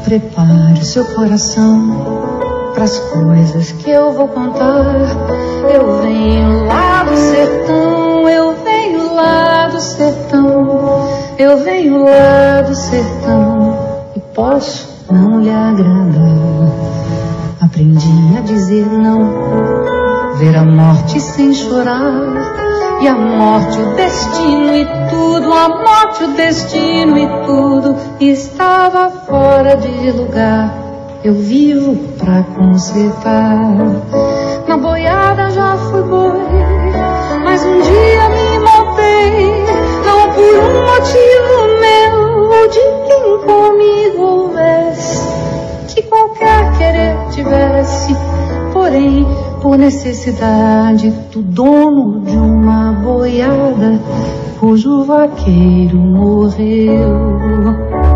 prepare seu coração pras coisas que eu vou contar. Eu venho lá do sertão, eu venho lá do sertão, eu venho lá do sertão e posso não lhe agradar. Aprendi a dizer não, ver a morte sem chorar. E a morte, o destino e tudo, a morte, o destino e tudo estava fora de lugar. Eu vivo pra consertar. Na boiada já fui boi, mas um dia me montei, não por um motivo meu ou de quem comigo houvesse, que qualquer querer tivesse, porém por necessidade do dono de uma boiada cujo vaqueiro morreu.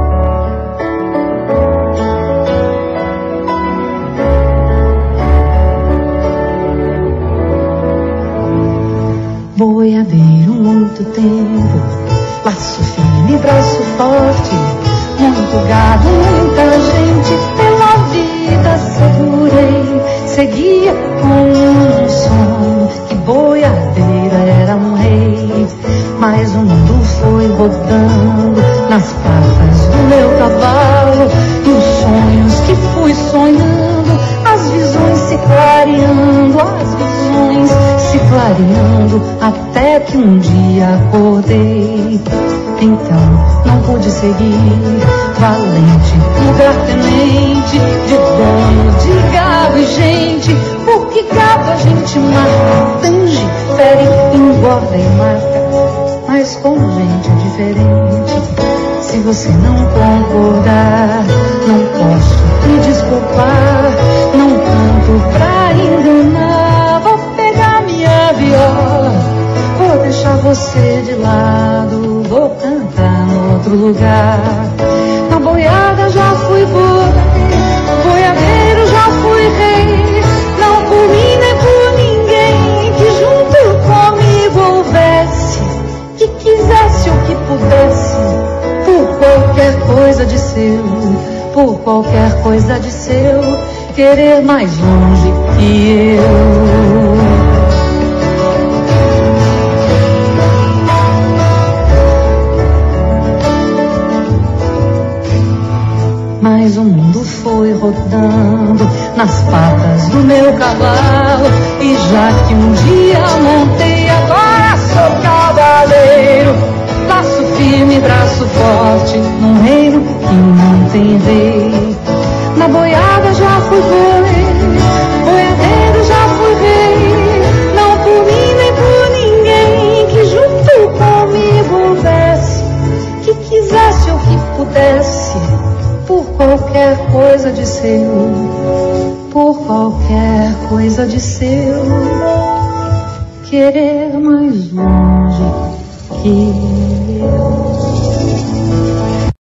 Boiadeiro muito tempo, laço firme, braço forte, muito gado, muita gente, pela vida segurei, seguia com um sonho, que boiadeiro era um rei. Mas o mundo foi rodando nas patas do meu cavalo, e os sonhos que fui sonhando, as visões se clareando, as visões se clareando, até que um dia acordei. Então não pude seguir, valente, lugar-tenente, de dono de gado e gente, porque gado a gente marca, tange, fere, engorda e marca, mas como gente é diferente. Se você não concordar, não posso me desculpar, não canto pra enganar, vou pegar minha viola, vou deixar você de lado, vou cantar no outro lugar. Na boiada já fui boi, boiadeiro já fui rei, não por mim nem por ninguém que junto comigo houvesse, que quisesse ou que pudesse, por qualquer coisa de seu, por qualquer coisa de seu, querer mais longe que eu. Mas o mundo foi rodando nas patas do meu cavalo, e já que um dia montei, agora sou cavaleiro, laço firme, braço forte, num reino que não tem rei. Na boiada já fui boi, boiadeiro já fui rei, não por mim nem por ninguém que junto comigo houvesse, que quisesse ou que pudesse, por qualquer coisa de seu, por qualquer coisa de seu, querer mais longe que